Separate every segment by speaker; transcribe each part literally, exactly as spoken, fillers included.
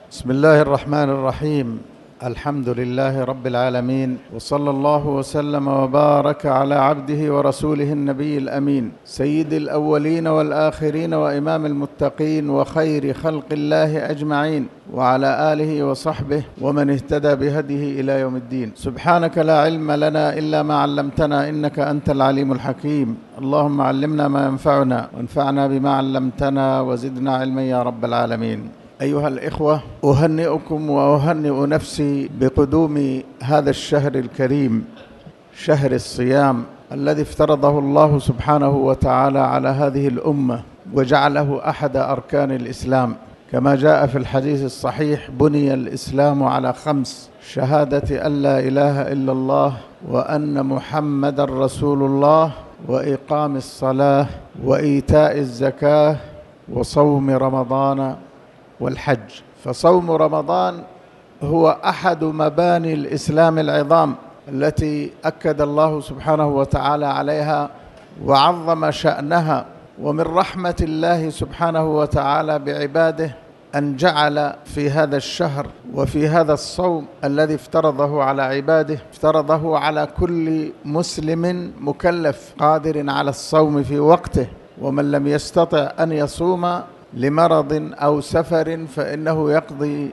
Speaker 1: بسم الله الرحمن الرحيم. الحمد لله رب العالمين، وصلى الله وسلم وبارك على عبده ورسوله النبي الأمين، سيد الأولين والآخرين وإمام المتقين وخير خلق الله أجمعين، وعلى آله وصحبه ومن اهتدى بهديه إلى يوم الدين. سبحانك لا علم لنا إلا ما علمتنا، إنك أنت العليم الحكيم. اللهم علمنا ما ينفعنا وانفعنا بما علمتنا وزدنا علما يا رب العالمين. أيها الإخوة، أهنئكم وأهنئ نفسي بقدوم هذا الشهر الكريم، شهر الصيام الذي افترضه الله سبحانه وتعالى على هذه الأمة وجعله أحد أركان الإسلام، كما جاء في الحديث الصحيح: بني الإسلام على خمس: شهادة أن لا إله إلا الله وأن محمد رسول الله وإقام الصلاة وإيتاء الزكاة وصوم رمضان والحج. فصوم رمضان هو أحد مباني الإسلام العظام التي أكد الله سبحانه وتعالى عليها وعظم شأنها. ومن رحمة الله سبحانه وتعالى بعباده أن جعل في هذا الشهر وفي هذا الصوم الذي افترضه على عباده، افترضه على كل مسلم مكلف قادر على الصوم في وقته، ومن لم يستطع أن يصوم لمرض أو سفر فإنه يقضي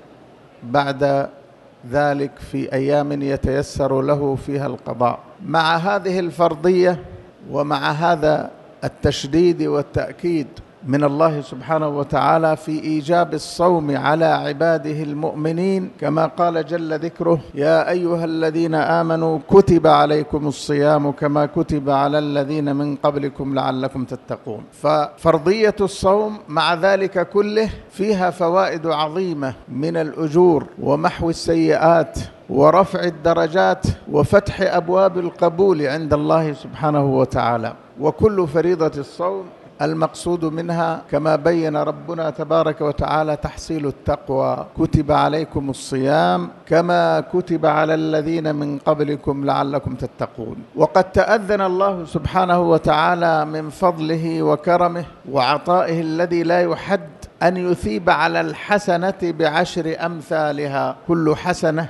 Speaker 1: بعد ذلك في أيام يتيسر له فيها القضاء. مع هذه الفرضية ومع هذا التشديد والتأكيد من الله سبحانه وتعالى في إيجاب الصوم على عباده المؤمنين، كما قال جل ذكره: يا أيها الذين آمنوا كتب عليكم الصيام كما كتب على الذين من قبلكم لعلكم تتقون. ففرضية الصوم مع ذلك كله فيها فوائد عظيمة من الأجور ومحو السيئات ورفع الدرجات وفتح أبواب القبول عند الله سبحانه وتعالى. وكل فريضة الصوم المقصود منها كما بين ربنا تبارك وتعالى تحصيل التقوى: كتب عليكم الصيام كما كتب على الذين من قبلكم لعلكم تتقون. وقد تأذن الله سبحانه وتعالى من فضله وكرمه وعطائه الذي لا يحد أن يثيب على الحسنة بعشر أمثالها. كل حسنة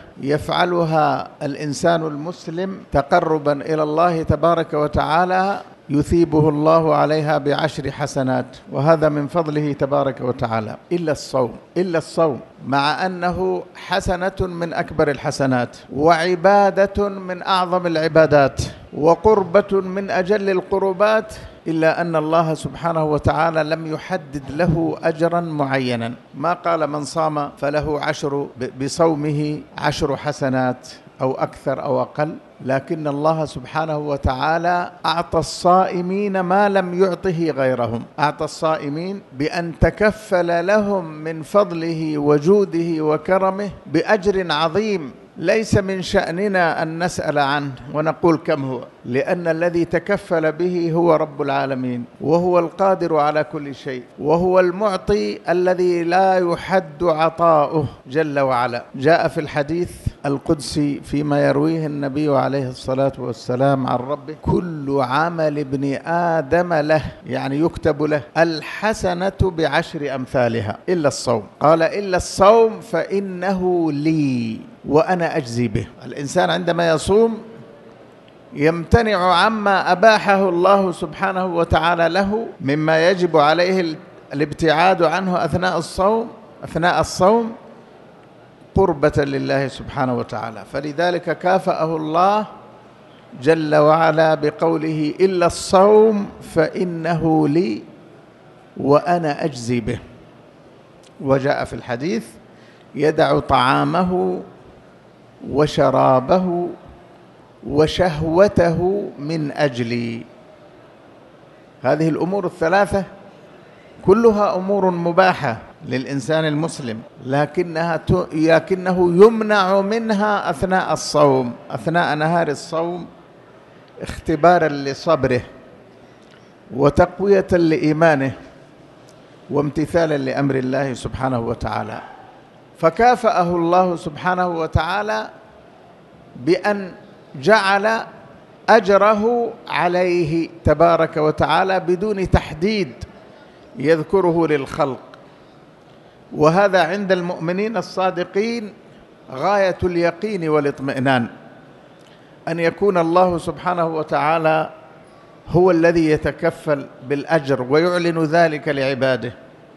Speaker 1: يفعلها الإنسان المسلم تقربا إلى الله تبارك وتعالى يثيبه الله عليها بعشر حسنات، وهذا من فضله تبارك وتعالى. إلا الصوم، إلا الصوم مع أنه حسنة من أكبر الحسنات وعبادة من أعظم العبادات وقربة من أجل القربات، إلا أن الله سبحانه وتعالى لم يحدد له أجرا معينا. ما قال من صام فله عشر بصومه عشر حسنات أو أكثر أو أقل، لكن الله سبحانه وتعالى أعطى الصائمين ما لم يعطه غيرهم. أعطى الصائمين بأن تكفل لهم من فضله وجوده وكرمه بأجر عظيم ليس من شأننا أن نسأل عنه ونقول كم هو، لأن الذي تكفل به هو رب العالمين، وهو القادر على كل شيء، وهو المعطي الذي لا يحد عطاؤه جل وعلا. جاء في الحديث القدسي فيما يرويه النبي عليه الصلاة والسلام عن ربه: كل عمل ابن آدم له، يعني يكتب له الحسنة بعشر أمثالها إلا الصوم. قال: إلا الصوم فإنه لي وأنا أجزي به. الإنسان عندما يصوم يمتنع عما أباحه الله سبحانه وتعالى له مما يجب عليه الابتعاد عنه أثناء الصوم أثناء الصوم قربة لله سبحانه وتعالى. فلذلك كافأه الله جل وعلا بقوله: إلا الصوم فإنه لي وأنا أجزي به. وجاء في الحديث: يدع طعامه وشرابه وشهوته من أجلي. هذه الأمور الثلاثة كلها أمور مباحة للإنسان المسلم، لكنها لكنه يمنع منها أثناء الصوم، أثناء نهار الصوم، اختبارا لصبره وتقوية لإيمانه وامتثالا لأمر الله سبحانه وتعالى. فكافأه الله سبحانه وتعالى بأن جعل أجره عليه تبارك وتعالى بدون تحديد يذكره للخلق، وهذا عند المؤمنين الصادقين غاية اليقين والاطمئنان، أن يكون الله سبحانه وتعالى هو الذي يتكفل بالأجر ويعلن ذلك لعباده.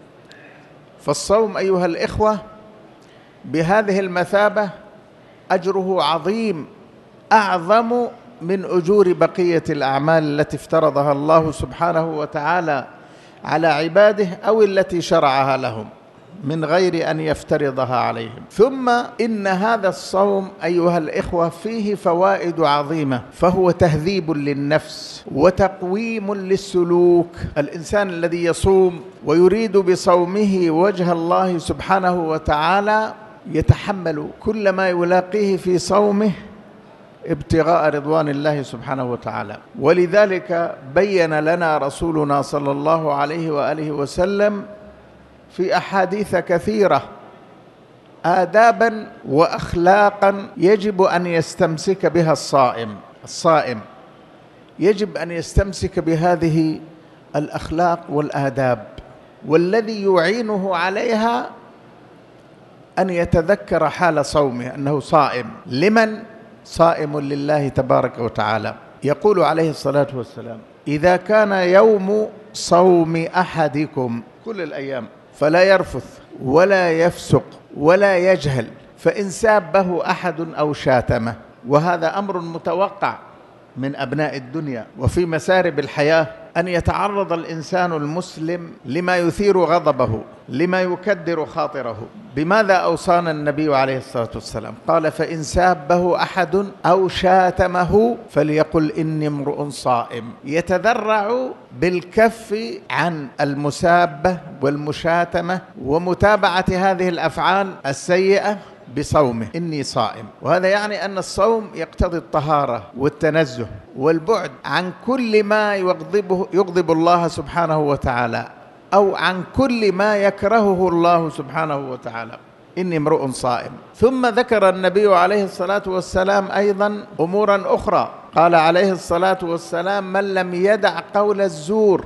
Speaker 1: فالصوم أيها الإخوة بهذه المثابة أجره عظيم، أعظم من أجور بقية الأعمال التي افترضها الله سبحانه وتعالى على عباده أو التي شرعها لهم من غير أن يفترضها عليهم. ثم إن هذا الصوم أيها الإخوة فيه فوائد عظيمة، فهو تهذيب للنفس وتقويم للسلوك. الإنسان الذي يصوم ويريد بصومه وجه الله سبحانه وتعالى يتحمل كل ما يلاقيه في صومه ابتغاء رضوان الله سبحانه وتعالى. ولذلك بين لنا رسولنا صلى الله عليه وآله وسلم في أحاديث كثيرة آدابا وأخلاقا يجب أن يستمسك بها الصائم. الصائم يجب أن يستمسك بهذه الأخلاق والآداب، والذي يعينه عليها أن يتذكر حال صومه أنه صائم. لمن؟ صائم لله تبارك وتعالى. يقول عليه الصلاة والسلام: إذا كان يوم صوم أحدكم كل الأيام فلا يرفث ولا يفسق ولا يجهل، فإن سابه أحد أو شاتمه. وهذا أمر متوقع من أبناء الدنيا وفي مسارب الحياة، أن يتعرض الإنسان المسلم لما يثير غضبه، لما يكدر خاطره. بماذا أوصانا النبي عليه الصلاة والسلام؟ قال: فإن سابه أحد أو شاتمه فليقل إني امرؤ صائم. يتذرع بالكف عن المسابة والمشاتمة ومتابعة هذه الأفعال السيئة بصومه، إني صائم. وهذا يعني أن الصوم يقتضي الطهارة والتنزه والبعد عن كل ما يغضبه يغضب الله سبحانه وتعالى، أو عن كل ما يكرهه الله سبحانه وتعالى. إني امرؤ صائم. ثم ذكر النبي عليه الصلاة والسلام أيضا أمورا أخرى. قال عليه الصلاة والسلام: من لم يدع قول الزور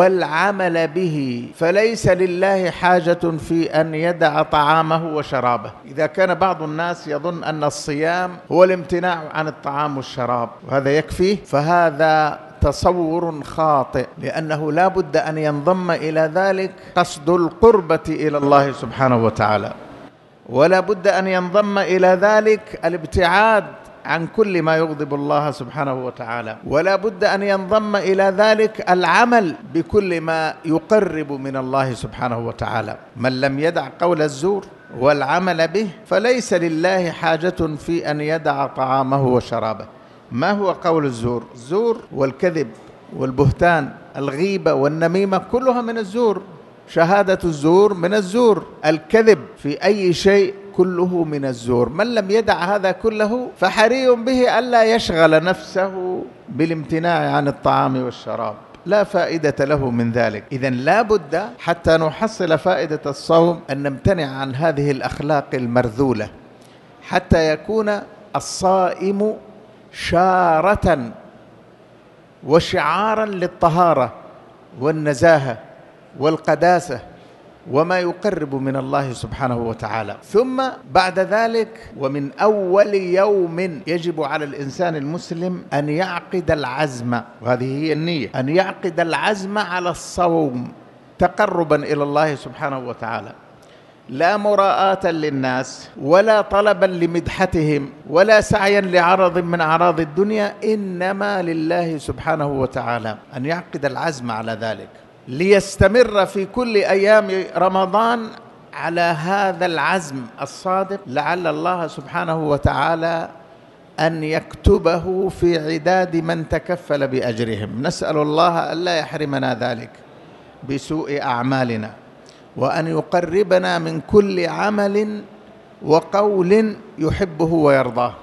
Speaker 1: والعمل به فليس لله حاجة في أن يدع طعامه وشرابه. إذا كان بعض الناس يظن أن الصيام هو الامتناع عن الطعام والشراب وهذا يكفي، فهذا تصور خاطئ، لأنه لا بد أن ينضم إلى ذلك قصد القربة إلى الله سبحانه وتعالى، ولا بد أن ينضم إلى ذلك الابتعاد عن كل ما يغضب الله سبحانه وتعالى، ولا بد أن ينضم إلى ذلك العمل بكل ما يقرب من الله سبحانه وتعالى. من لم يدع قول الزور والعمل به فليس لله حاجة في أن يدع طعامه وشرابه. ما هو قول الزور؟ الزور والكذب والبهتان، الغيبة والنميمة كلها من الزور. شهادة الزور من الزور، الكذب في أي شيء كله من الزور. من لم يدع هذا كله فحري به ألا يشغل نفسه بالامتناع عن الطعام والشراب، لا فائدة له من ذلك. إذن لا بد حتى نحصل فائدة الصوم أن نمتنع عن هذه الأخلاق المرذولة، حتى يكون الصائم شارة وشعارا للطهارة والنزاهة والقداسة وما يقرب من الله سبحانه وتعالى. ثم بعد ذلك ومن أول يوم يجب على الإنسان المسلم أن يعقد العزم، وهذه هي النية، أن يعقد العزم على الصوم تقربا إلى الله سبحانه وتعالى، لا مراءة للناس ولا طلبا لمدحتهم ولا سعيا لعرض من أعراض الدنيا، إنما لله سبحانه وتعالى. أن يعقد العزم على ذلك ليستمر في كل أيام رمضان على هذا العزم الصادق، لعل الله سبحانه وتعالى أن يكتبه في عداد من تكفل بأجرهم. نسأل الله ألا يحرمنا ذلك بسوء أعمالنا، وأن يقربنا من كل عمل وقول يحبه ويرضاه.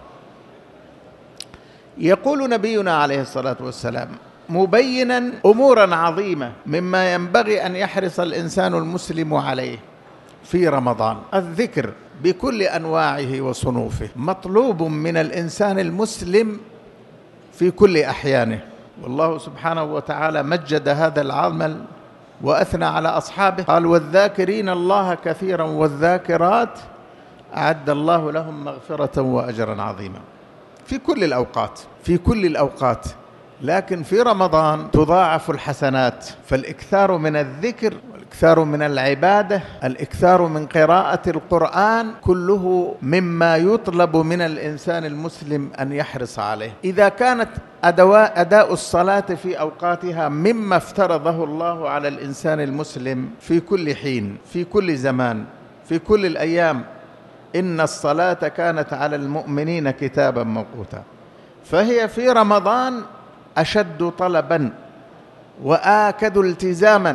Speaker 1: يقول نبينا عليه الصلاة والسلام مبينا أمورا عظيمة مما ينبغي أن يحرص الإنسان المسلم عليه في رمضان: الذكر بكل أنواعه وصنوفه، مطلوب من الإنسان المسلم في كل أحيانه. والله سبحانه وتعالى مجد هذا العمل وأثنى على أصحابه قال والذاكرين الله كثيرا والذاكرات أعد الله لهم مغفرة وأجرا عظيما. في كل الأوقات في كل الأوقات لكن في رمضان تضاعف الحسنات، فالإكثار من الذكر والإكثار من العبادة، الإكثار من قراءة القرآن، كله مما يطلب من الإنسان المسلم أن يحرص عليه. إذا كانت أدواء أداء الصلاة في أوقاتها مما افترضه الله على الإنسان المسلم في كل حين في كل زمان في كل الأيام، إن الصلاة كانت على المؤمنين كتابا موقوتا، فهي في رمضان أشد طلبا وآكد التزاما.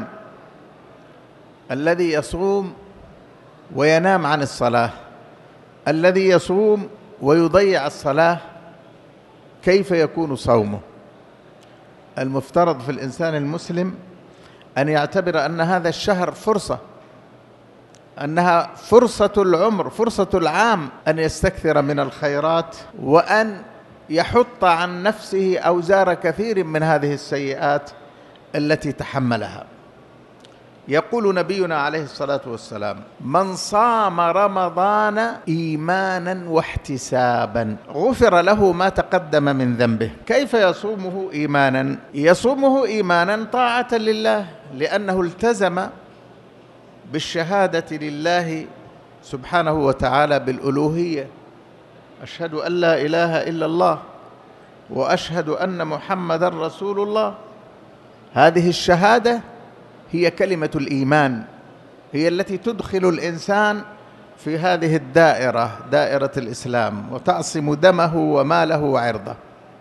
Speaker 1: الذي يصوم وينام عن الصلاة، الذي يصوم ويضيع الصلاة، كيف يكون صومه؟ المفترض في الإنسان المسلم أن يعتبر أن هذا الشهر فرصة، أنها فرصة العمر، فرصة العام، أن يستكثر من الخيرات وأن يحط عن نفسه أوزار كثير من هذه السيئات التي تحملها. يقول نبينا عليه الصلاة والسلام: من صام رمضان إيمانا واحتسابا غفر له ما تقدم من ذنبه. كيف يصومه إيمانا؟ يصومه إيمانا طاعة لله، لأنه التزم بالشهادة لله سبحانه وتعالى بالألوهية، أشهد أن لا إله إلا الله وأشهد أن محمدًا رسول الله. هذه الشهادة هي كلمة الإيمان، هي التي تدخل الإنسان في هذه الدائرة، دائرة الإسلام، وتعصم دمه وماله وعرضه.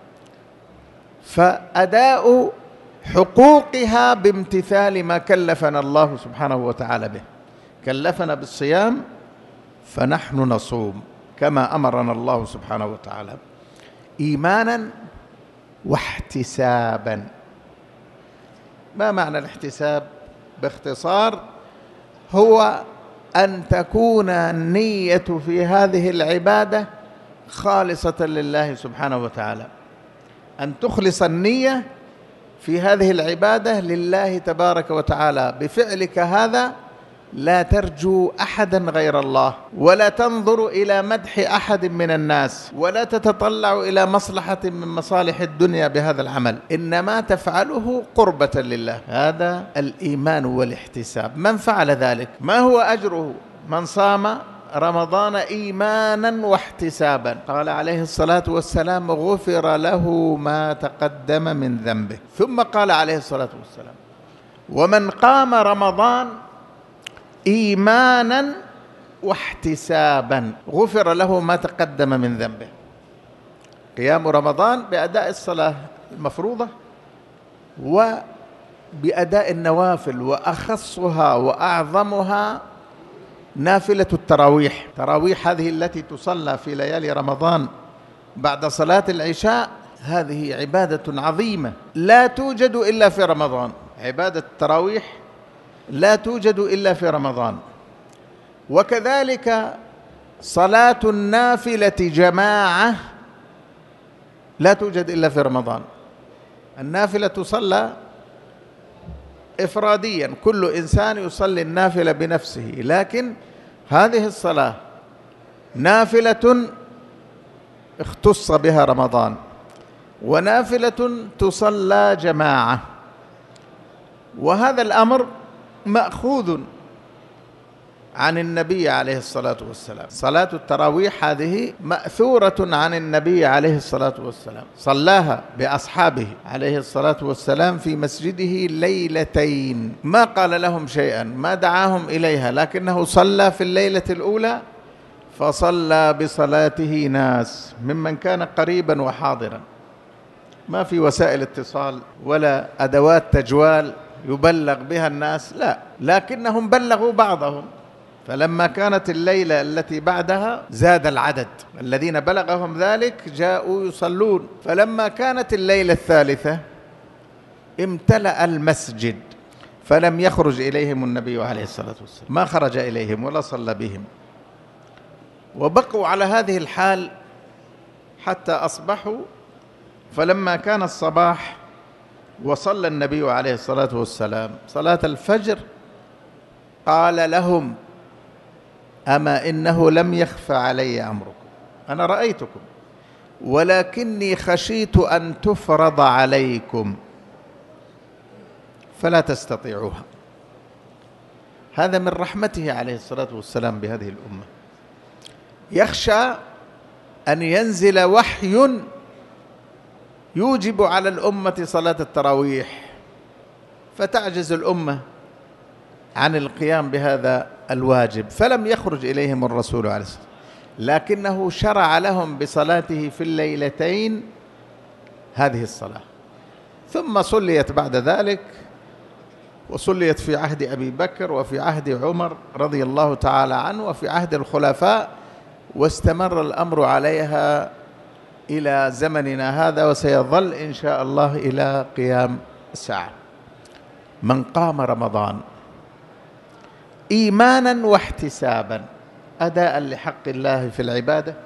Speaker 1: فأداء حقوقها بامتثال ما كلفنا الله سبحانه وتعالى به. كلفنا بالصيام فنحن نصوم كما أمرنا الله سبحانه وتعالى، إيمانا واحتسابا. ما معنى الاحتساب؟ باختصار هو أن تكون النية في هذه العبادة خالصة لله سبحانه وتعالى، أن تخلص النية في هذه العبادة لله تبارك وتعالى. بفعلك هذا لا ترجو أحدا غير الله، ولا تنظر إلى مدح أحد من الناس، ولا تتطلع إلى مصلحة من مصالح الدنيا بهذا العمل، إنما تفعله قربة لله. هذا الإيمان والاحتساب. من فعل ذلك ما هو أجره؟ من صام رمضان إيمانا واحتسابا، قال عليه الصلاة والسلام: غفر له ما تقدم من ذنبه. ثم قال عليه الصلاة والسلام: ومن قام رمضان إيمانا واحتسابا غفر له ما تقدم من ذنبه. قيام رمضان بأداء الصلاة المفروضة وبأداء النوافل، وأخصها وأعظمها نافلة التراويح. تراويح هذه التي تصلى في ليالي رمضان بعد صلاة العشاء، هذه عبادة عظيمة لا توجد إلا في رمضان. عبادة التراويح لا توجد إلا في رمضان. وكذلك صلاة النافلة جماعة لا توجد إلا في رمضان. النافلة تصلى إفراديا، كل إنسان يصلي النافلة بنفسه، لكن هذه الصلاة نافلة اختص بها رمضان، ونافلة تصلى جماعة. وهذا الأمر مأخوذ عن النبي عليه الصلاة والسلام. صلاة التراويح هذه مأثورة عن النبي عليه الصلاة والسلام، صلاها بأصحابه عليه الصلاة والسلام في مسجده ليلتين، ما قال لهم شيئا، ما دعاهم إليها، لكنه صلى في الليلة الأولى فصلى بصلاته ناس ممن كان قريبا وحاضرا. ما في وسائل اتصال ولا أدوات تجوال يبلغ بها الناس، لا، لكنهم بلغوا بعضهم. فلما كانت الليلة التي بعدها زاد العدد، الذين بلغهم ذلك جاءوا يصلون. فلما كانت الليلة الثالثة امتلأ المسجد، فلم يخرج إليهم النبي عليه الصلاة والسلام، ما خرج إليهم ولا صلى بهم، وبقوا على هذه الحال حتى أصبحوا. فلما كان الصباح وصلى النبي عليه الصلاة والسلام صلاة الفجر قال لهم: أما إنه لم يخف علي أمركم، أنا رأيتكم ولكني خشيت أن تفرض عليكم فلا تستطيعوها. هذا من رحمته عليه الصلاة والسلام بهذه الأمة، يخشى أن ينزل وحي يوجب على الأمة صلاة التراويح فتعجز الأمة عن القيام بهذا الواجب، فلم يخرج إليهم الرسول عليه الصلاة والسلام، لكنه شرع لهم بصلاته في الليلتين هذه الصلاة، ثم صليت بعد ذلك، وصليت في عهد أبي بكر وفي عهد عمر رضي الله تعالى عنه وفي عهد الخلفاء، واستمر الأمر عليها إلى زمننا هذا، وسيظل إن شاء الله إلى قيام الساعة. من قام رمضان إيمانا واحتسابا أداء لحق الله في العبادة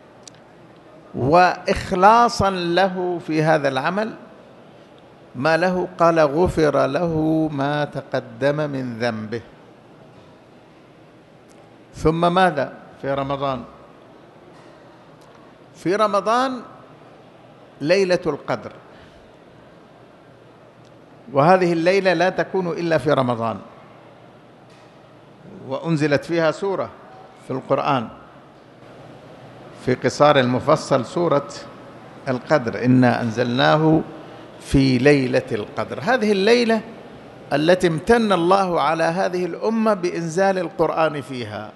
Speaker 1: وإخلاصا له في هذا العمل، ما له؟ قال: غفر له ما تقدم من ذنبه. ثم ماذا في رمضان؟ في رمضان ليلة القدر، وهذه الليلة لا تكون إلا في رمضان، وأنزلت فيها سورة في القرآن في قصار المفصل، سورة القدر: إنا أنزلناه في ليلة القدر. هذه الليلة التي امتن الله على هذه الأمة بإنزال القرآن فيها.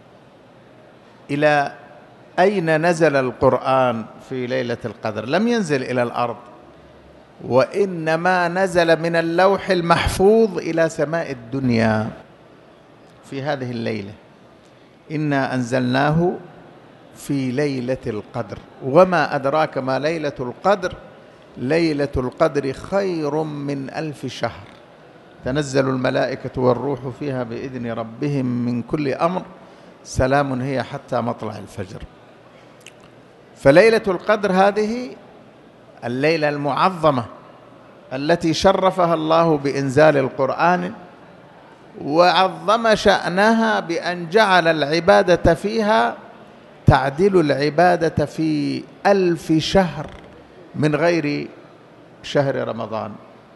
Speaker 1: إلى أين نزل القرآن في ليلة القدر؟ لم ينزل إلى الأرض، وإنما نزل من اللوح المحفوظ إلى سماء الدنيا في هذه الليلة. إنا أنزلناه في ليلة القدر، وما أدراك ما ليلة القدر؟ ليلة القدر خير من ألف شهر، تنزل الملائكة والروح فيها بإذن ربهم من كل أمر، سلام هي حتى مطلع الفجر. فليلة القدر هذه الليلة المعظمة التي شرفها الله بإنزال القرآن، وعظم شأنها بأن جعل العبادة فيها تعدل العبادة في ألف شهر من غير شهر رمضان.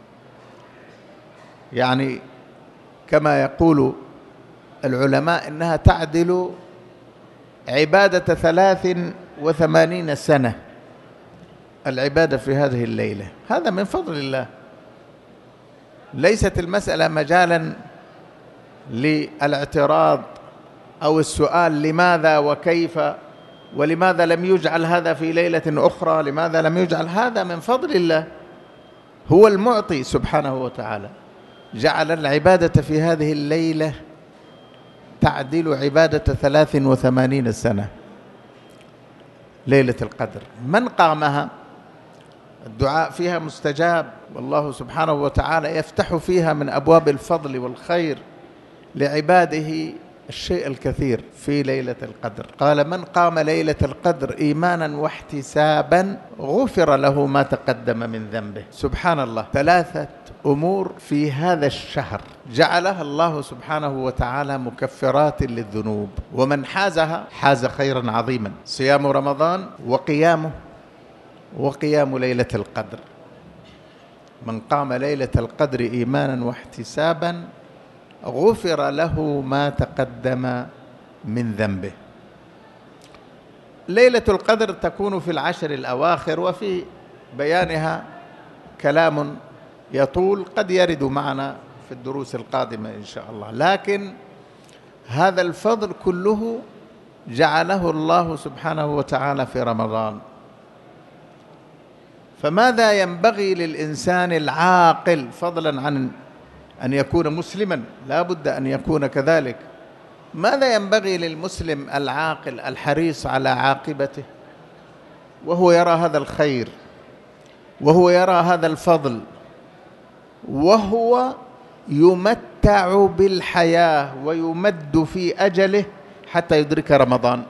Speaker 1: يعني كما يقول العلماء إنها تعدل عبادة ثلاث وثمانين سنة، العبادة في هذه الليلة. هذا من فضل الله، ليست المسألة مجالا للاعتراض أو السؤال لماذا وكيف، ولماذا لم يجعل هذا في ليلة أخرى، لماذا لم يجعل هذا؟ من فضل الله، هو المعطي سبحانه وتعالى، جعل العبادة في هذه الليلة تعدل عبادة ثلاث وثمانين سنة. ليلة القدر من قامها الدعاء فيها مستجاب، والله سبحانه وتعالى يفتح فيها من أبواب الفضل والخير لعباده الشيء الكثير في ليلة القدر. قال: من قام ليلة القدر إيمانا واحتسابا غفر له ما تقدم من ذنبه. سبحان الله، ثلاثة أمور في هذا الشهر جعلها الله سبحانه وتعالى مكفرات للذنوب، ومن حازها حاز خيرا عظيما: صيام رمضان وقيامه وقيام ليلة القدر. من قام ليلة القدر إيمانا واحتسابا غفر له ما تقدم من ذنبه. ليلة القدر تكون في العشر الأواخر، وفي بيانها كلام يطول قد يرد معنا في الدروس القادمة إن شاء الله، لكن هذا الفضل كله جعله الله سبحانه وتعالى في رمضان. فماذا ينبغي للإنسان العاقل، فضلا عن أن يكون مسلما، لا بد أن يكون كذلك، ماذا ينبغي للمسلم العاقل الحريص على عاقبته وهو يرى هذا الخير، وهو يرى هذا الفضل، وهو يمتع بالحياة ويمد في أجله حتى يدرك رمضان؟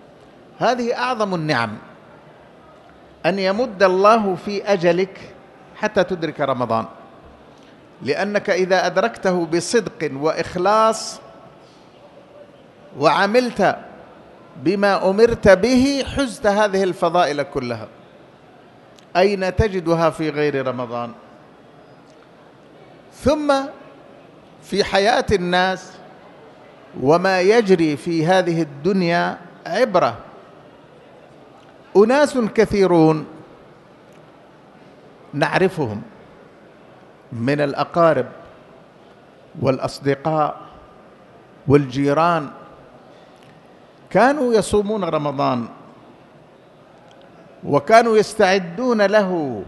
Speaker 1: هذه أعظم النعم، أن يمد الله في أجلك حتى تدرك رمضان، لأنك إذا أدركته بصدق وإخلاص وعملت بما أمرت به حزت هذه الفضائل كلها. أين تجدها في غير رمضان؟ ثم في حياة الناس وما يجري في هذه الدنيا عبرة. أناس كثيرون نعرفهم من الأقارب والأصدقاء والجيران كانوا يصومون رمضان وكانوا يستعدون له،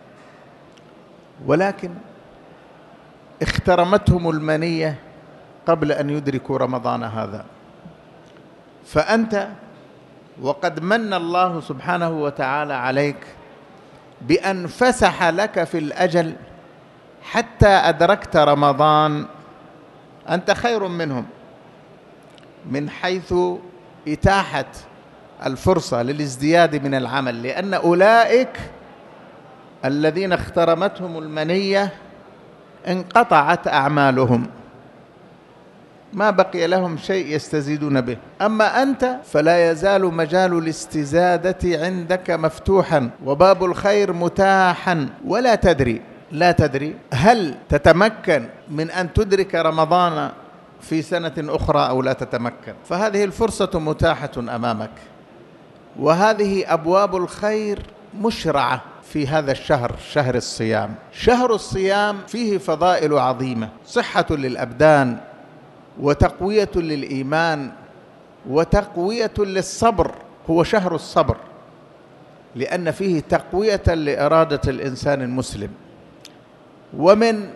Speaker 1: ولكن اخترمتهم المنية قبل أن يدركوا رمضان هذا. فأنت وقد من الله سبحانه وتعالى عليك بأن فسح لك في الأجل حتى أدركت رمضان، أنت خير منهم من حيث إتاحة الفرصة للازدياد من العمل، لأن أولئك الذين اخترمتهم المنية انقطعت أعمالهم، ما بقي لهم شيء يستزيدون به. أما أنت فلا يزال مجال الاستزادة عندك مفتوحا وباب الخير متاحا، ولا تدري لا تدري هل تتمكن من أن تدرك رمضان في سنة أخرى أو لا تتمكن. فهذه الفرصة متاحة أمامك، وهذه أبواب الخير مشرعة في هذا الشهر، شهر الصيام. شهر الصيام فيه فضائل عظيمة، صحة للأبدان وتقوية للإيمان وتقوية للصبر. هو شهر الصبر لأن فيه تقوية لإرادة الإنسان المسلم. ومن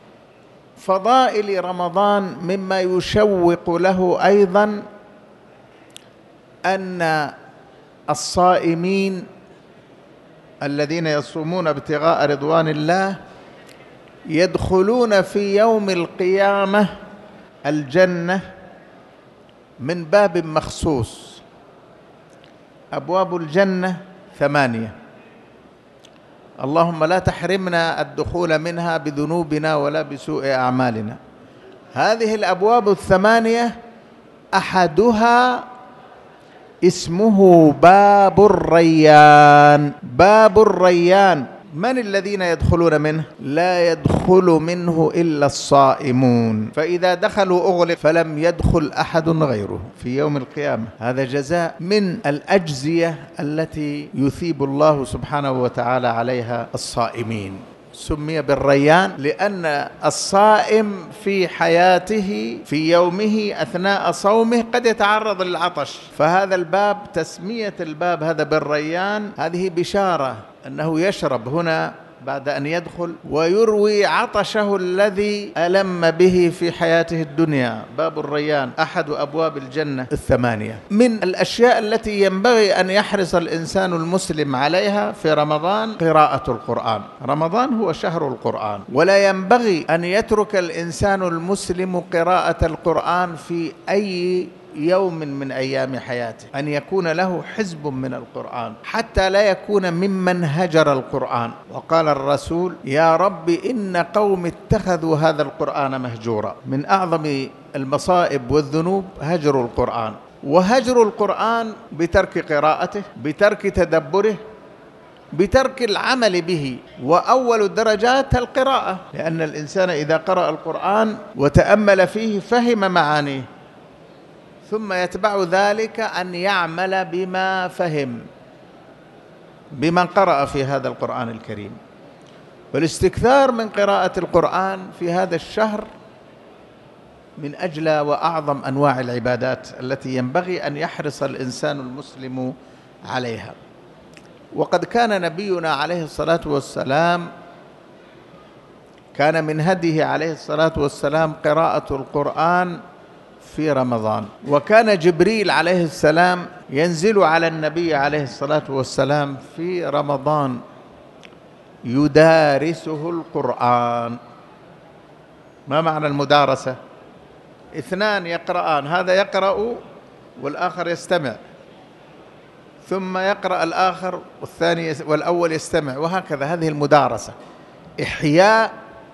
Speaker 1: فضائل رمضان مما يشوق له أيضا أن الصائمين الذين يصومون ابتغاء رضوان الله يدخلون في يوم القيامة الجنة من باب مخصوص. أبواب الجنة ثمانية، اللهم لا تحرمنا الدخول منها بذنوبنا ولا بسوء أعمالنا. هذه الأبواب الثمانية أحدها اسمه باب الريان. باب الريان من الذين يدخلون منه؟ لا يدخل منه إلا الصائمون، فإذا دخلوا أغلق فلم يدخل أحد غيره في يوم القيامة. هذا جزاء من الأجزية التي يثيب الله سبحانه وتعالى عليها الصائمين. سمي بالريان لأن الصائم في حياته في يومه أثناء صومه قد يتعرض للعطش، فهذا الباب، تسمية الباب هذا بالريان هذه بشارة أنه يشرب هنا بعد أن يدخل ويروي عطشه الذي ألم به في حياته الدنيا. باب الريان أحد أبواب الجنة الثمانية. من الأشياء التي ينبغي أن يحرص الإنسان المسلم عليها في رمضان قراءة القرآن. رمضان هو شهر القرآن، ولا ينبغي أن يترك الإنسان المسلم قراءة القرآن في أي يوم من أيام حياته، أن يكون له حزب من القرآن حتى لا يكون ممن هجر القرآن. وقال الرسول: يا رب إن قوم اتخذوا هذا القرآن مهجورا. من أعظم المصائب والذنوب هجر القرآن، وهجر القرآن بترك قراءته، بترك تدبره، بترك العمل به. وأول الدرجات القراءة، لأن الإنسان إذا قرأ القرآن وتأمل فيه فهم معانيه، ثم يتبع ذلك أن يعمل بما فهم، بما قرأ في هذا القرآن الكريم. والاستكثار من قراءة القرآن في هذا الشهر من أجل وأعظم أنواع العبادات التي ينبغي أن يحرص الإنسان المسلم عليها. وقد كان نبينا عليه الصلاة والسلام كان من هديه عليه الصلاة والسلام قراءة القرآن في رمضان. وكان جبريل عليه السلام ينزل على النبي عليه الصلاة والسلام في رمضان يدارسه القرآن. ما معنى المدارسة؟ اثنان يقرآن، هذا يقرأ والآخر يستمع، ثم يقرأ الآخر والثاني والأول يستمع، وهكذا. هذه المدارسة. إحياء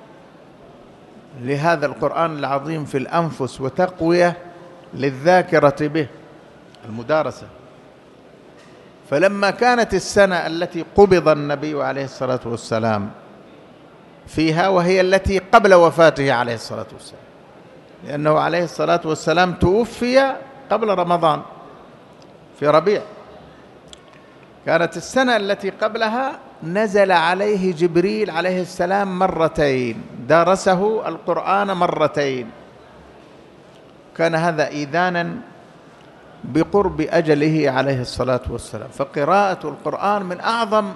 Speaker 1: لهذا القرآن العظيم في الأنفس وتقوية للذاكرة به، المدارسة. فلما كانت السنة التي قبض النبي عليه الصلاة والسلام فيها، وهي التي قبل وفاته عليه الصلاة والسلام، لأنه عليه الصلاة والسلام توفي قبل رمضان في ربيع، كانت السنة التي قبلها نزل عليه جبريل عليه السلام مرتين، درسه القرآن مرتين، كان هذا إذانا بقرب أجله عليه الصلاة والسلام. فقراءة القرآن من أعظم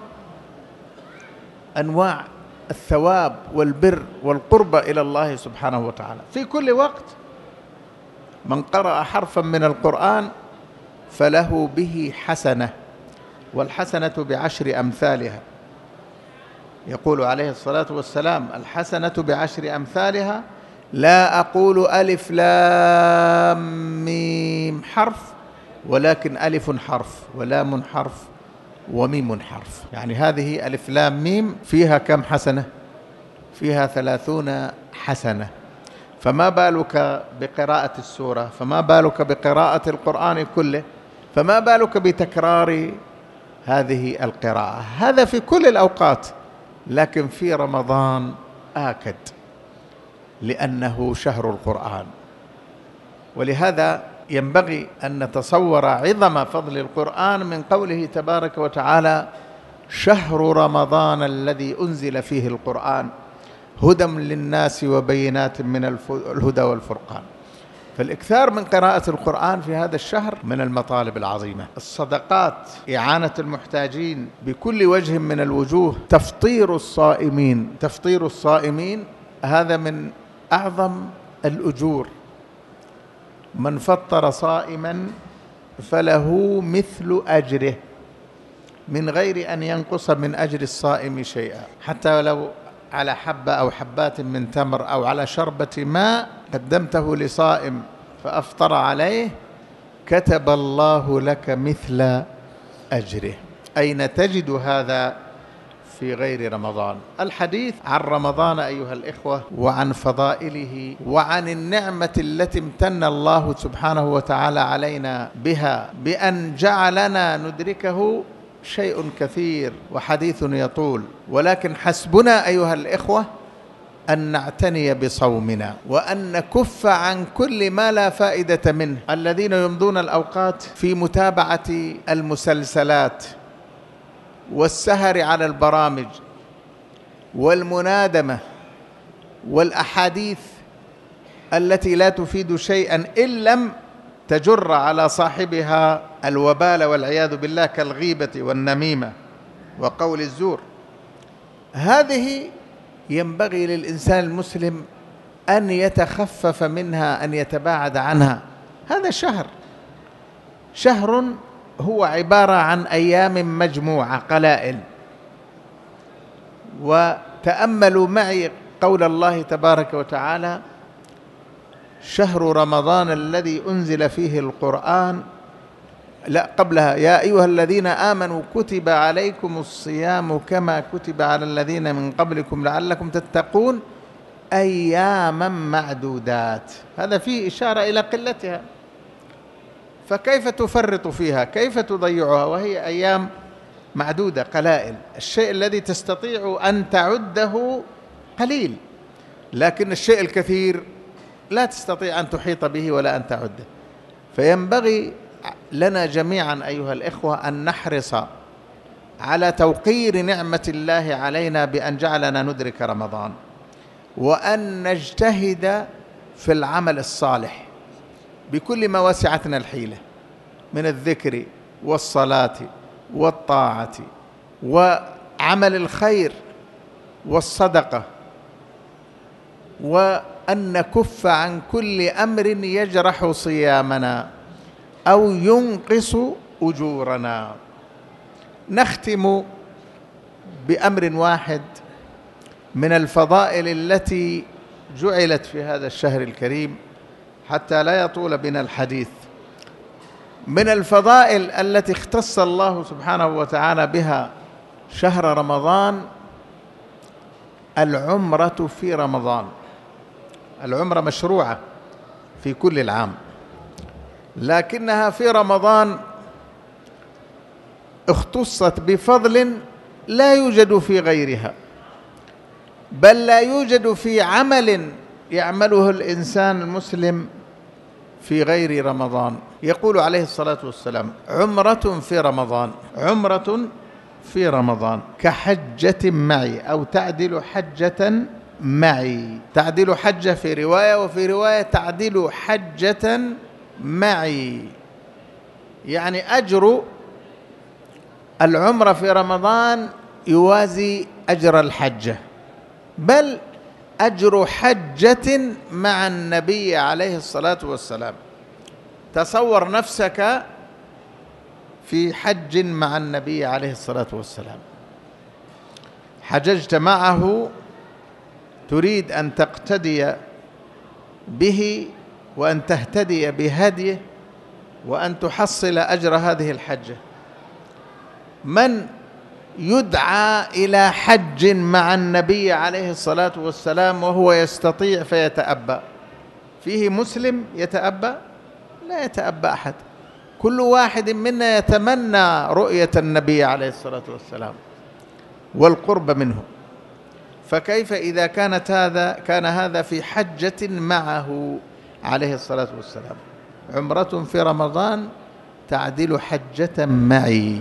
Speaker 1: أنواع الثواب والبر والقرب إلى الله سبحانه وتعالى في كل وقت. من قرأ حرفا من القرآن فله به حسنة، والحسنة بعشر أمثالها. يقول عليه الصلاة والسلام: الحسنة بعشر أمثالها، لا أقول ألف لام ميم حرف، ولكن ألف حرف ولام حرف وميم حرف. يعني هذه ألف لام ميم فيها كم حسنة؟ فيها ثلاثون حسنة. فما بالك بقراءة السورة؟ فما بالك بقراءة القرآن كله؟ فما بالك بتكرار هذه القراءة؟ هذا في كل الأوقات، لكن في رمضان آكد لأنه شهر القرآن. ولهذا ينبغي أن نتصور عظم فضل القرآن من قوله تبارك وتعالى: شهر رمضان الذي أنزل فيه القرآن هدى للناس وبينات من الهدى والفرقان. فالإكثار من قراءة القرآن في هذا الشهر من المطالب العظيمة. الصدقات، إعانة المحتاجين بكل وجه من الوجوه، تفطير الصائمين، تفطير الصائمين هذا من أعظم الأجور. من فطر صائما فله مثل أجره من غير أن ينقص من أجر الصائم شيئا، حتى لو على حبة أو حبات من تمر أو على شربة ماء قدمته لصائم فأفطر عليه، كتب الله لك مثل أجره. أين تجد هذا في غير رمضان؟ الحديث عن رمضان أيها الإخوة وعن فضائله وعن النعمة التي امتن الله سبحانه وتعالى علينا بها بأن جعلنا ندركه شيء كثير وحديث يطول، ولكن حسبنا أيها الإخوة أن نعتني بصومنا وأن نكف عن كل ما لا فائدة منه. الذين يمضون الأوقات في متابعة المسلسلات والسهر على البرامج والمنادمة والأحاديث التي لا تفيد شيئا إن لم تجر على صاحبها الوبال والعياذ بالله، كالغيبة والنميمة وقول الزور، هذه ينبغي للإنسان المسلم أن يتخفف منها، أن يتباعد عنها. هذا شهر شهر هو عبارة عن أيام مجموعة قلائل. وتأملوا معي قول الله تبارك وتعالى: شهر رمضان الذي أنزل فيه القرآن، لا قبلها: يا أيها الذين آمنوا كتب عليكم الصيام كما كتب على الذين من قبلكم لعلكم تتقون أياما معدودات. هذا فيه إشارة إلى قلتها، فكيف تفرط فيها؟ كيف تضيعها وهي أيام معدودة قلائل؟ الشيء الذي تستطيع أن تعده قليل، لكن الشيء الكثير لا تستطيع أن تحيط به ولا أن تعده. فينبغي لنا جميعا أيها الإخوة أن نحرص على توقير نعمة الله علينا بأن جعلنا ندرك رمضان، وأن نجتهد في العمل الصالح بكل ما وسعتنا الحيلة من الذكر والصلاة والطاعة وعمل الخير والصدقة، وأن نكف عن كل أمر يجرح صيامنا أو ينقص أجورنا. نختم بأمر واحد من الفضائل التي جعلت في هذا الشهر الكريم حتى لا يطول بنا الحديث. من الفضائل التي اختص الله سبحانه وتعالى بها شهر رمضان العمرة في رمضان. العمرة مشروعة في كل العام، لكنها في رمضان اختصت بفضل لا يوجد في غيرها، بل لا يوجد في عمل يعمله الإنسان المسلم في غير رمضان. يقول عليه الصلاة والسلام: عمرة في رمضان، عمرة في رمضان كحجة معي، أو تعدل حجة معي. تعدل حجة في رواية، وفي رواية تعدل حجة معي، يعني أجر العمرة في رمضان يوازي أجر الحجة، بل أجر حجة مع النبي عليه الصلاة والسلام. تصور نفسك في حج مع النبي عليه الصلاة والسلام، حججت معه، تريد أن تقتدي به وأن تهتدي بهديه وأن تحصل أجر هذه الحجة. من يدعى إلى حج مع النبي عليه الصلاة والسلام وهو يستطيع فيتأبى؟ فيه مسلم يتأبى؟ لا يتأبى أحد. كل واحد منا يتمنى رؤية النبي عليه الصلاة والسلام والقرب منه، فكيف إذا كانت هذا كان هذا في حجة معه عليه الصلاة والسلام؟ عمرة في رمضان تعدل حجة معي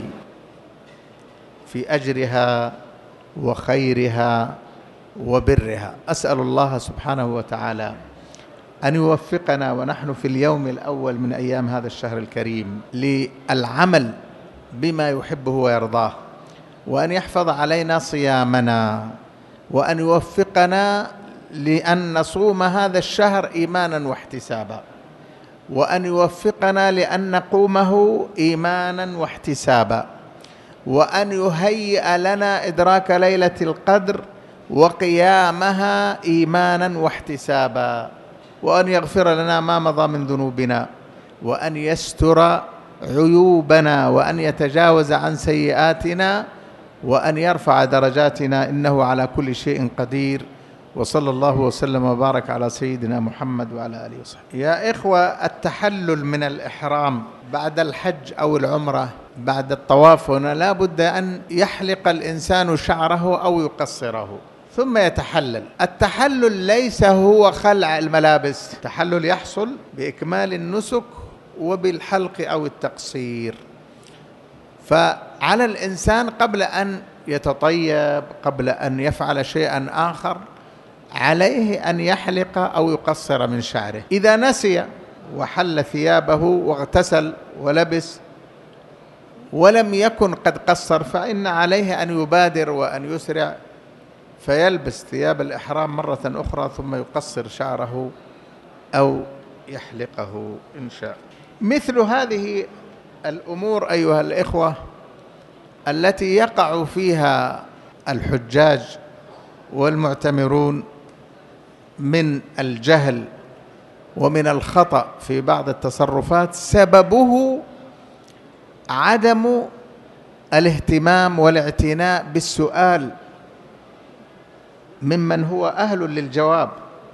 Speaker 1: في أجرها وخيرها وبرها. أسأل الله سبحانه وتعالى أن يوفقنا ونحن في اليوم الأول من أيام هذا الشهر الكريم للعمل بما يحبه ويرضاه، وأن يحفظ علينا صيامنا، وأن يوفقنا لأن نصوم هذا الشهر إيمانا واحتسابا، وأن يوفقنا لأن نقومه إيمانا واحتسابا، وأن يهيئ لنا إدراك ليلة القدر وقيامها إيمانا واحتسابا، وأن يغفر لنا ما مضى من ذنوبنا، وأن يستر عيوبنا، وأن يتجاوز عن سيئاتنا، وأن يرفع درجاتنا، إنه على كل شيء قدير. وصلى الله وسلم وبارك على سيدنا محمد وعلى آله وصحبه. يا إخوة، التحلل من الإحرام بعد الحج أو العمرة بعد الطواف هنا لا بد أن يحلق الإنسان شعره أو يقصره ثم يتحلل. التحلل ليس هو خلع الملابس، التحلل يحصل بإكمال النسك وبالحلق أو التقصير. فعلى الإنسان قبل أن يتطيب، قبل أن يفعل شيئا آخر، عليه أن يحلق أو يقصر من شعره. إذا نسي وحل ثيابه واغتسل ولبس ولم يكن قد قصر، فإن عليه أن يبادر وأن يسرع فيلبس ثياب الإحرام مرة أخرى ثم يقصر شعره أو يحلقه إن شاء. مثل هذه الأمور أيها الإخوة التي يقع فيها الحجاج والمعتمرون من الجهل ومن الخطأ في بعض التصرفات، سببه عدم الاهتمام والاعتناء بالسؤال ممن هو أهل للجواب.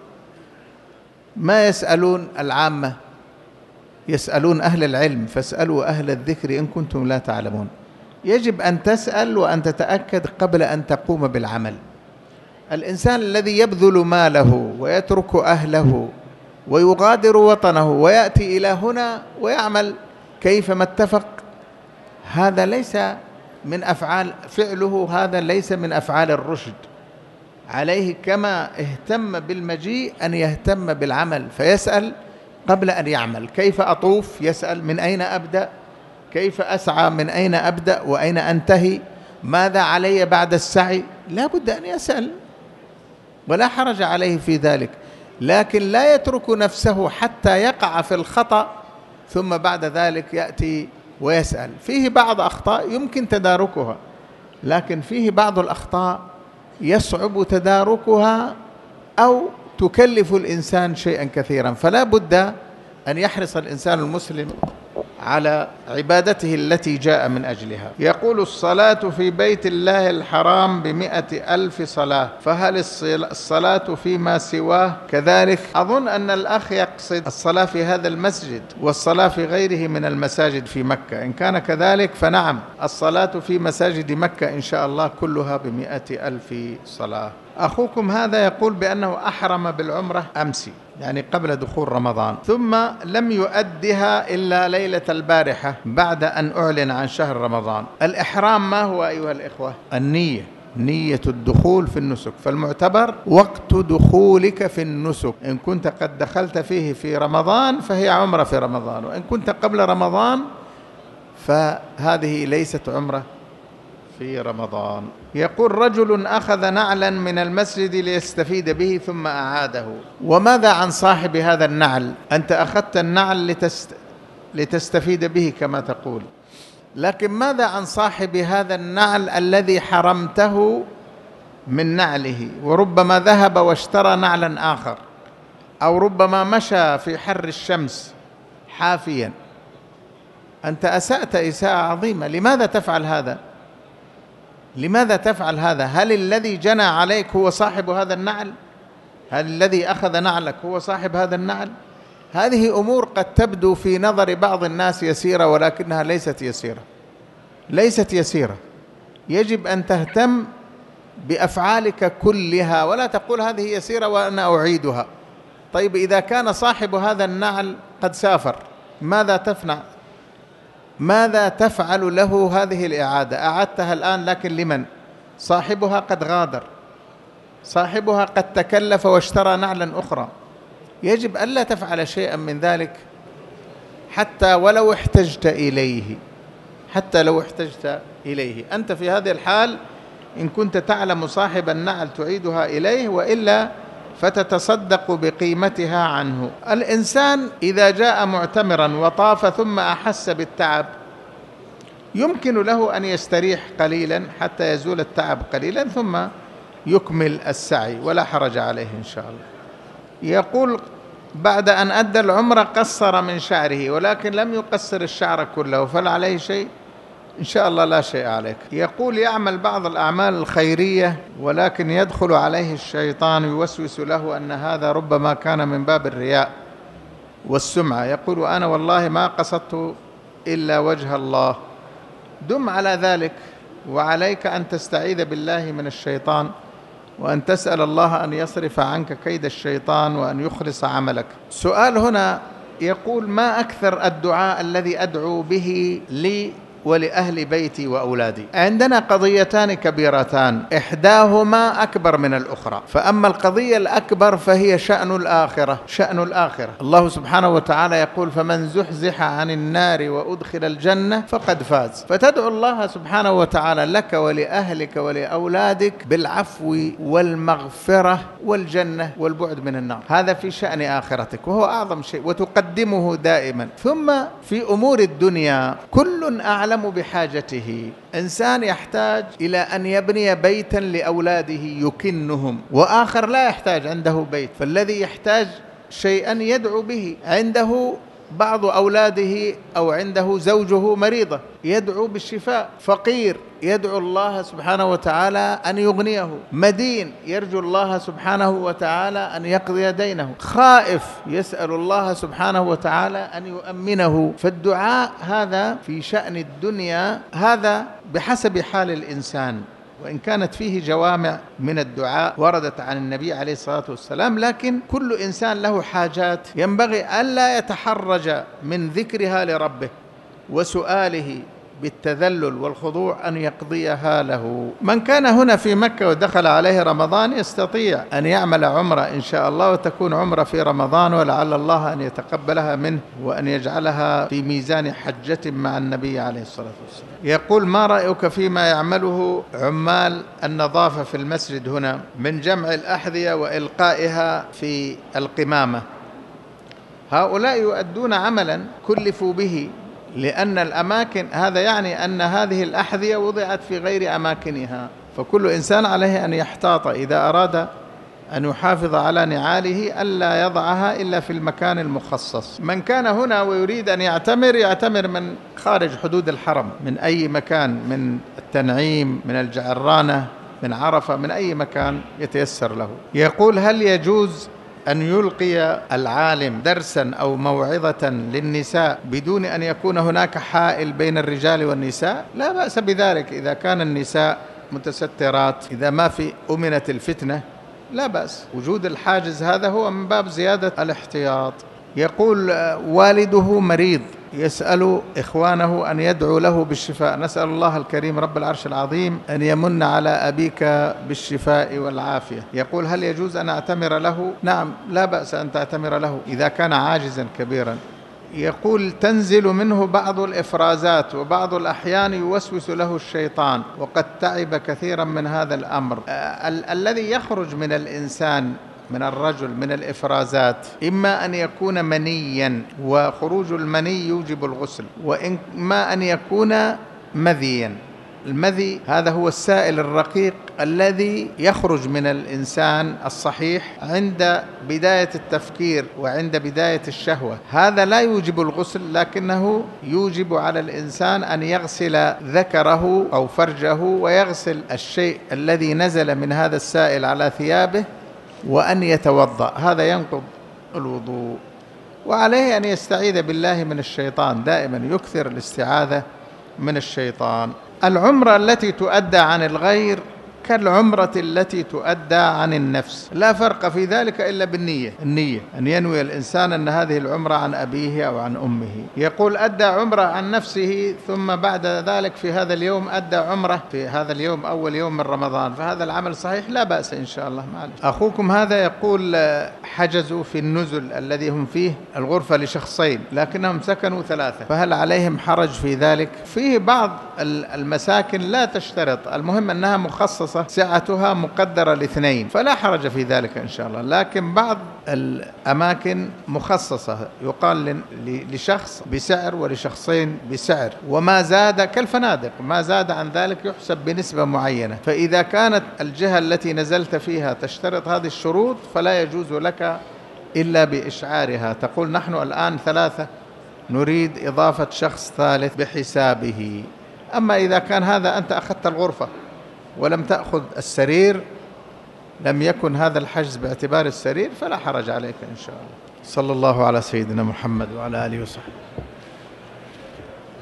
Speaker 1: ما يسألون العامة، يسألون أهل العلم، فاسألوا أهل الذكر إن كنتم لا تعلمون. يجب أن تسأل وأن تتأكد قبل أن تقوم بالعمل. الإنسان الذي يبذل ماله ويترك أهله ويغادر وطنه ويأتي إلى هنا ويعمل كيفما اتفق، هذا ليس من أفعال فعله هذا ليس من أفعال الرشد. عليه كما اهتم بالمجيء أن يهتم بالعمل، فيسأل قبل أن يعمل. كيف أطوف؟ يسأل من أين أبدأ؟ كيف أسعى؟ من أين أبدأ وأين أنتهي؟ ماذا علي بعد السعي؟ لا بد أن يسأل ولا حرج عليه في ذلك، لكن لا يترك نفسه حتى يقع في الخطأ ثم بعد ذلك يأتي ويسأل. فيه بعض أخطاء يمكن تداركها، لكن فيه بعض الأخطاء يصعب تداركها أو تكلف الإنسان شيئا كثيرا، فلا بد أن يحرص الإنسان المسلم على عبادته التي جاء من أجلها. يقول: الصلاة في بيت الله الحرام بمئة ألف صلاة، فهل الصلاة فيما سواه كذلك؟ أظن أن الأخ يقصد الصلاة في هذا المسجد والصلاة في غيره من المساجد في مكة. إن كان كذلك فنعم، الصلاة في مساجد مكة إن شاء الله كلها بمئة ألف صلاة. أخوكم هذا يقول بأنه أحرم بالعمرة أمس، يعني قبل دخول رمضان، ثم لم يؤدها إلا ليلة البارحة بعد أن أعلن عن شهر رمضان. الإحرام ما هو أيها الإخوة؟ النية، نية الدخول في النسك، فالمعتبر وقت دخولك في النسك. إن كنت قد دخلت فيه في رمضان فهي عمرة في رمضان، وإن كنت قبل رمضان فهذه ليست عمرة في رمضان. يقول: رجل أخذ نعلا من المسجد ليستفيد به ثم أعاده، وماذا عن صاحب هذا النعل؟ أنت أخذت النعل لتست... لتستفيد به كما تقول، لكن ماذا عن صاحب هذا النعل الذي حرمته من نعله؟ وربما ذهب واشترى نعلا آخر، أو ربما مشى في حر الشمس حافيا. أنت أسأت إساءة عظيمة. لماذا تفعل هذا؟ لماذا تفعل هذا؟ هل الذي جنى عليك هو صاحب هذا النعل؟ هل الذي أخذ نعلك هو صاحب هذا النعل؟ هذه أمور قد تبدو في نظر بعض الناس يسيرة، ولكنها ليست يسيرة، ليست يسيرة. يجب أن تهتم بأفعالك كلها، ولا تقول هذه يسيرة وأنا أعيدها. طيب إذا كان صاحب هذا النعل قد سافر، ماذا تفعل؟ ماذا تفعل له هذه الإعادة؟ أعدتها الآن، لكن لمن؟ صاحبها قد غادر، صاحبها قد تكلف واشترى نعلا أخرى. يجب ألا تفعل شيئا من ذلك حتى ولو احتجت إليه، حتى لو احتجت إليه. أنت في هذه الحال إن كنت تعلم صاحب النعل تعيدها إليه، وإلا فتتصدق بقيمتها عنه. الإنسان إذا جاء معتمرا وطاف ثم أحس بالتعب يمكن له أن يستريح قليلا حتى يزول التعب قليلا ثم يكمل السعي، ولا حرج عليه إن شاء الله. يقول: بعد أن أدى العمرة قصر من شعره، ولكن لم يقصر الشعر كله، فهل عليه شيء؟ إن شاء الله لا شيء عليك. يقول: يعمل بعض الأعمال الخيرية ولكن يدخل عليه الشيطان يوسوس له أن هذا ربما كان من باب الرياء والسمعة. يقول: أنا والله ما قصدت إلا وجه الله. دم على ذلك، وعليك أن تستعيذ بالله من الشيطان، وأن تسأل الله أن يصرف عنك كيد الشيطان وأن يخلص عملك. سؤال هنا يقول: ما أكثر الدعاء الذي أدعو به لي ولأهل بيتي وأولادي؟ عندنا قضيتان كبيرتان، إحداهما أكبر من الأخرى. فأما القضية الأكبر فهي شأن الآخرة، شأن الآخرة. الله سبحانه وتعالى يقول: فمن زحزح عن النار وأدخل الجنة فقد فاز. فتدعو الله سبحانه وتعالى لك ولأهلك ولأولادك بالعفو والمغفرة والجنة والبعد من النار. هذا في شأن آخرتك، وهو أعظم شيء، وتقدمه دائما. ثم في أمور الدنيا كل أعلم بحاجته. إنسان يحتاج إلى أن يبني بيتا لأولاده يكنهم، وآخر لا يحتاج، عنده بيت. فالذي يحتاج شيئا يدعو به، عنده بعض أولاده أو عنده زوجه مريضة يدعو بالشفاء، فقير يدعو الله سبحانه وتعالى أن يغنيه، مدين يرجو الله سبحانه وتعالى أن يقضي دينه، خائف يسأل الله سبحانه وتعالى أن يؤمنه. فالدعاء هذا في شأن الدنيا هذا بحسب حال الإنسان، وإن كانت فيه جوامع من الدعاء وردت عن النبي عليه الصلاة والسلام، لكن كل إنسان له حاجات ينبغي ألا يتحرج من ذكرها لربه وسؤاله بالتذلل والخضوع أن يقضيها له. من كان هنا في مكة ودخل عليه رمضان يستطيع أن يعمل عمرة إن شاء الله، وتكون عمرة في رمضان، ولعل الله أن يتقبلها منه وأن يجعلها في ميزان حجة مع النبي عليه الصلاة والسلام. يقول: ما رأيك فيما يعمله عمال النظافة في المسجد هنا من جمع الأحذية وإلقائها في القمامة؟ هؤلاء يؤدون عملا كلفوا به، لأن الأماكن، هذا يعني أن هذه الأحذية وضعت في غير أماكنها، فكل إنسان عليه أن يحتاط إذا أراد أن يحافظ على نعاله ألا يضعها إلا في المكان المخصص. من كان هنا ويريد أن يعتمر يعتمر من خارج حدود الحرم، من أي مكان، من التنعيم، من الجعرانة، من عرفة، من أي مكان يتيسر له. يقول: هل يجوز أن يلقي العالم درسا أو موعظة للنساء بدون أن يكون هناك حائل بين الرجال والنساء؟ لا بأس بذلك إذا كان النساء متسترات، إذا ما في أمنة الفتنة لا بأس. وجود الحاجز هذا هو من باب زيادة الاحتياط. يقول: والده مريض يسأل إخوانه أن يدعوا له بالشفاء. نسأل الله الكريم رب العرش العظيم أن يمن على أبيك بالشفاء والعافية. يقول: هل يجوز أن أعتمر له؟ نعم، لا بأس أن تعتمر له إذا كان عاجزا كبيرا. يقول: تنزل منه بعض الإفرازات وبعض الأحيان يوسوس له الشيطان وقد تعب كثيرا من هذا الأمر. ال- الذي يخرج من الإنسان، من الرجل، من الإفرازات إما أن يكون منيا، وخروج المني يوجب الغسل، وإما أن يكون مذيا. المذي هذا هو السائل الرقيق الذي يخرج من الإنسان الصحيح عند بداية التفكير وعند بداية الشهوة. هذا لا يوجب الغسل، لكنه يوجب على الإنسان أن يغسل ذكره أو فرجه ويغسل الشيء الذي نزل من هذا السائل على ثيابه وأن يتوضأ. هذا ينقض الوضوء. وعليه أن يستعيذ بالله من الشيطان دائما، يكثر الاستعاذة من الشيطان. العمرة التي تؤدى عن الغير كالعمرة التي تؤدى عن النفس، لا فرق في ذلك إلا بالنية. النية أن ينوي الإنسان أن هذه العمرة عن أبيه أو عن أمه. يقول: أدى عمرة عن نفسه ثم بعد ذلك في هذا اليوم أدى عمرة في هذا اليوم أول يوم من رمضان، فهذا العمل صحيح لا بأس إن شاء الله. معلش. أخوكم هذا يقول: حجزوا في النزل الذي هم فيه الغرفة لشخصين لكنهم سكنوا ثلاثة، فهل عليهم حرج في ذلك؟ فيه بعض المساكن لا تشترط، المهم أنها مخصصة سعتها مقدرة لاثنين، فلا حرج في ذلك إن شاء الله. لكن بعض الأماكن مخصصة يقال لشخص بسعر ولشخصين بسعر، وما زاد كالفنادق، ما زاد عن ذلك يحسب بنسبة معينة. فإذا كانت الجهة التي نزلت فيها تشترط هذه الشروط فلا يجوز لك إلا بإشعارها، تقول: نحن الآن ثلاثة نريد إضافة شخص ثالث بحسابه. أما إذا كان هذا أنت أخذت الغرفة ولم تأخذ السرير، لم يكن هذا الحجز باعتبار السرير، فلا حرج عليك إن شاء الله. صلى الله على سيدنا محمد وعلى آله وصحبه.